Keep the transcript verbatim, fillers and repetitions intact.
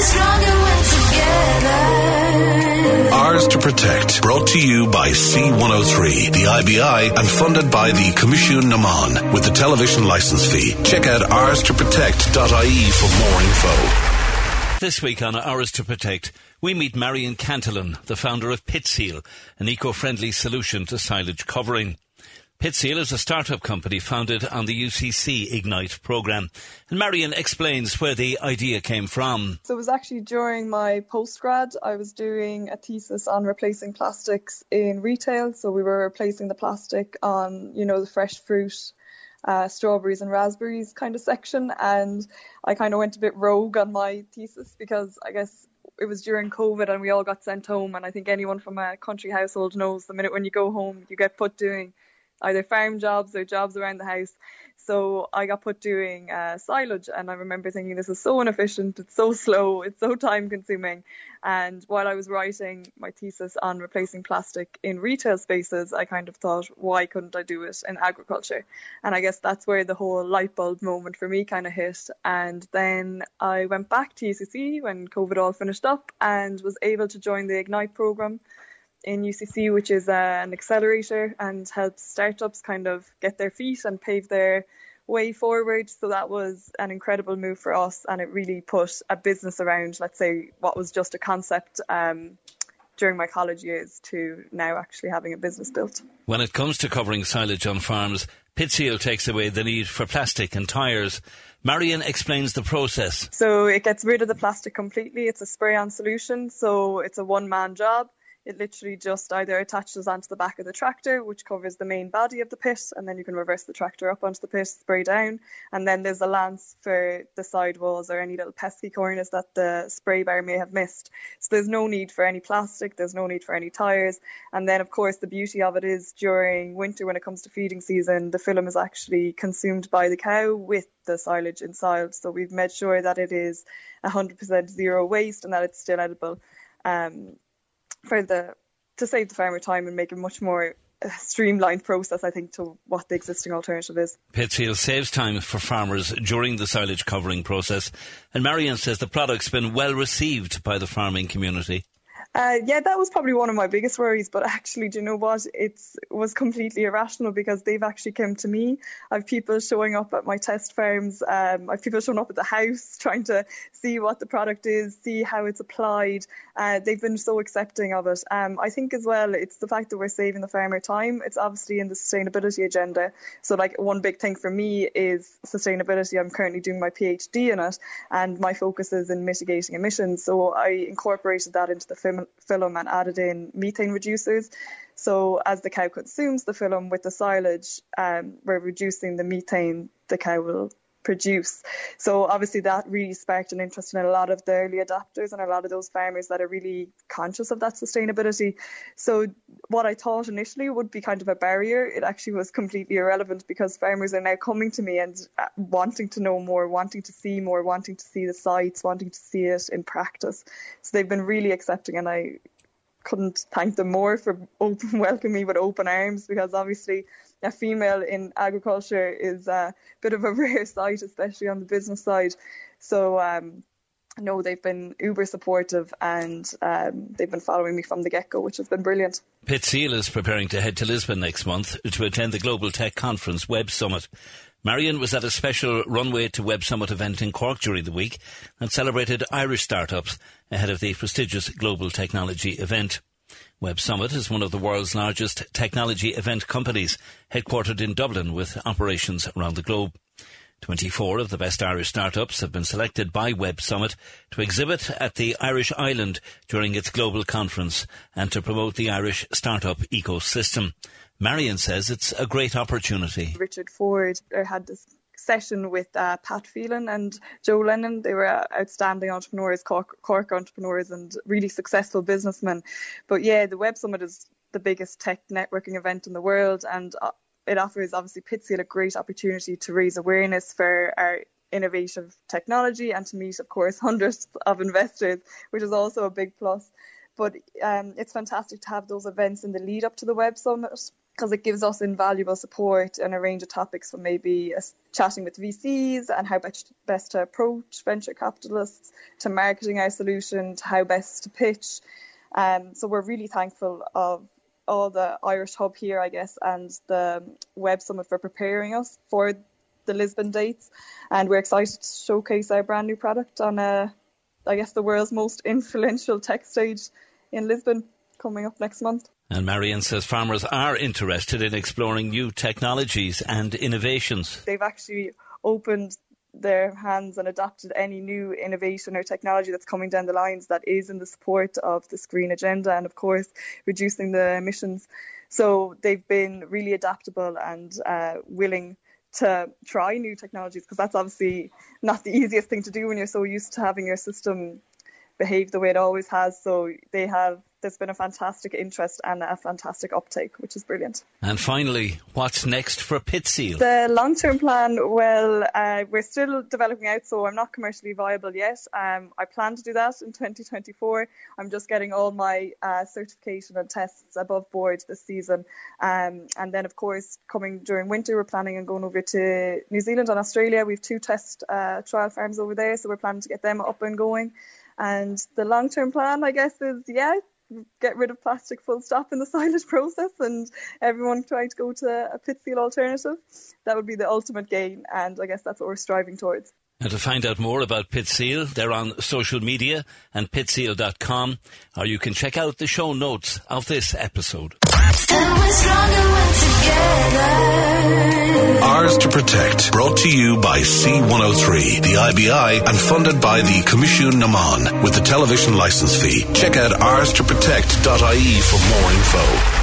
stronger when together. Ours to Protect, brought to you by C one oh three, the I B I, and funded by the Comisiún na Mán with the television licence fee. Check out ours to protect dot I E for more info. This week on Ours to Protect, we meet Marion Cantillon, the founder of Pitseal, an eco-friendly solution to silage covering. Pitseal is a start-up company founded on the U C C Ignite programme. And Marion explains where the idea came from. So it was actually during my postgrad. I was doing a thesis on replacing plastics in retail. So we were replacing the plastic on, you know, the fresh fruit, uh, strawberries and raspberries kind of section. And I kind of went a bit rogue on my thesis because I guess it was during COVID and we all got sent home. And I think anyone from a country household knows the minute when you go home, you get put doing either farm jobs or jobs around the house. So I got put doing uh, silage, and I remember thinking, this is so inefficient, it's so slow, it's so time consuming. And while I was writing my thesis on replacing plastic in retail spaces, I kind of thought, why couldn't I do it in agriculture? And I guess that's where the whole light bulb moment for me kind of hit. And then I went back to U C C when COVID all finished up and was able to join the Ignite programme in U C C, which is uh, an accelerator and helps startups kind of get their feet and pave their way forward. So that was an incredible move for us, and it really put a business around, let's say, what was just a concept um, during my college years to now actually having a business built. When it comes to covering silage on farms, Pitseal takes away the need for plastic and tyres. Marion explains the process. So it gets rid of the plastic completely. It's a spray-on solution, so it's a one-man job. It literally just either attaches onto the back of the tractor, which covers the main body of the pit, and then you can reverse the tractor up onto the pit, spray down, and then there's a lance for the sidewalls or any little pesky corners that the spray bar may have missed. So there's no need for any plastic, there's no need for any tyres, and then of course the beauty of it is during winter when it comes to feeding season, the film is actually consumed by the cow with the silage inside. So we've made sure that it is one hundred percent zero waste and that it's still edible. Um, for the to save the farmer time and make a much more uh, streamlined process, I think, to what the existing alternative is. Pitseal saves time for farmers during the silage covering process, and Marion says the product's been well received by the farming community. Uh, yeah, that was probably one of my biggest worries, but actually, do you know what? It's, it was completely irrational because they've actually come to me. I have people showing up at my test farms. Um, I have people showing up at the house trying to see what the product is, see how it's applied. Uh, they've been so accepting of it. Um, I think as well, it's the fact that we're saving the farmer time. It's obviously in the sustainability agenda. So like one big thing for me is sustainability. I'm currently doing my PhD in it, and my focus is in mitigating emissions. So I incorporated that into the film film and added in methane reducers. So as the cow consumes the film with the silage, um, we're reducing the methane the cow will produce. So obviously that really sparked an interest in a lot of the early adopters and a lot of those farmers that are really conscious of that sustainability. So what I thought initially would be kind of a barrier, it actually was completely irrelevant because farmers are now coming to me and wanting to know more, wanting to see more, wanting to see the sites, wanting to see it in practice. So they've been really accepting, and I couldn't thank them more for open, welcoming me with open arms, because obviously a female in agriculture is a bit of a rare sight, especially on the business side. So um, no, they've been uber supportive, and um, they've been following me from the get-go, which has been brilliant. Pitseal is preparing to head to Lisbon next month to attend the Global Tech Conference Web Summit. Marion was at a special Runway to Web Summit event in Cork during the week and celebrated Irish startups ahead of the prestigious Global Technology event. Web Summit is one of the world's largest technology event companies, headquartered in Dublin with operations around the globe. twenty-four of the best Irish startups have been selected by Web Summit to exhibit at the Irish Island during its global conference and to promote the Irish startup ecosystem. Marion says it's a great opportunity. Richard Ford had this session with uh, Pat Phelan and Joe Lennon. They were uh, outstanding entrepreneurs, Cork, Cork entrepreneurs, and really successful businessmen. But yeah, the Web Summit is the biggest tech networking event in the world, and uh, it offers obviously Pitseal a great opportunity to raise awareness for our innovative technology and to meet, of course, hundreds of investors, which is also a big plus. But um, it's fantastic to have those events in the lead up to the Web Summit, because it gives us invaluable support on a range of topics, from maybe uh, chatting with V Cs and how best, best to approach venture capitalists, to marketing our solution, to how best to pitch. Um, so we're really thankful of all the Irish Hub here, I guess, and the Web Summit for preparing us for the Lisbon dates. And we're excited to showcase our brand new product on, uh, I guess, the world's most influential tech stage in Lisbon coming up next month. And Marion says farmers are interested in exploring new technologies and innovations. They've actually opened their hands and adopted any new innovation or technology that's coming down the lines that is in the support of this green agenda and, of course, reducing the emissions. So they've been really adaptable and uh, willing to try new technologies, because that's obviously not the easiest thing to do when you're so used to having your system behave the way it always has. So they have there's been a fantastic interest and a fantastic uptake, which is brilliant. And finally, what's next for Pitseal? The long-term plan, well, uh, we're still developing out, so I'm not commercially viable yet. Um, I plan to do that in twenty twenty-four. I'm just getting all my uh, certification and tests above board this season. Um, and then, of course, coming during winter, we're planning on going over to New Zealand and Australia. We have two test uh, trial farms over there, so we're planning to get them up and going. And the long-term plan, I guess, is, yeah, get rid of plastic full stop in the silage process, and everyone trying to go to a Pitseal alternative. That would be the ultimate gain, and I guess that's what we're striving towards. And to find out more about Pitseal, they're on social media and pitseal dot com, or you can check out the show notes of this episode. And we're stronger when together. Ours to Protect, brought to you by C one oh three, the I B I, and funded by the Comisiún na Mán with the television licence fee. Check out ours to protect dot I E for more info.